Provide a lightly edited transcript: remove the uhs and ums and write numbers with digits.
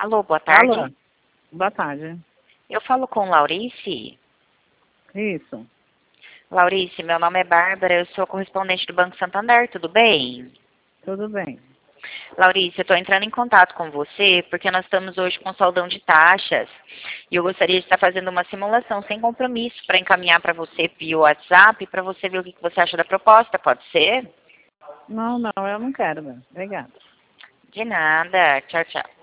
Alô, boa tarde. Alô, boa tarde. Eu falo com Laurice. Isso, Laurice, meu nome é Bárbara, eu sou correspondente do Banco Santander, tudo bem? tudo bem. Laurice, eu estou entrando em contato com você porque nós estamos hoje com saldão de taxas e eu gostaria de estar fazendo uma simulação sem compromisso para encaminhar para você via WhatsApp para você ver o que você acha da proposta, pode ser? Não, eu não quero, não. Obrigada. De nada, tchau, tchau.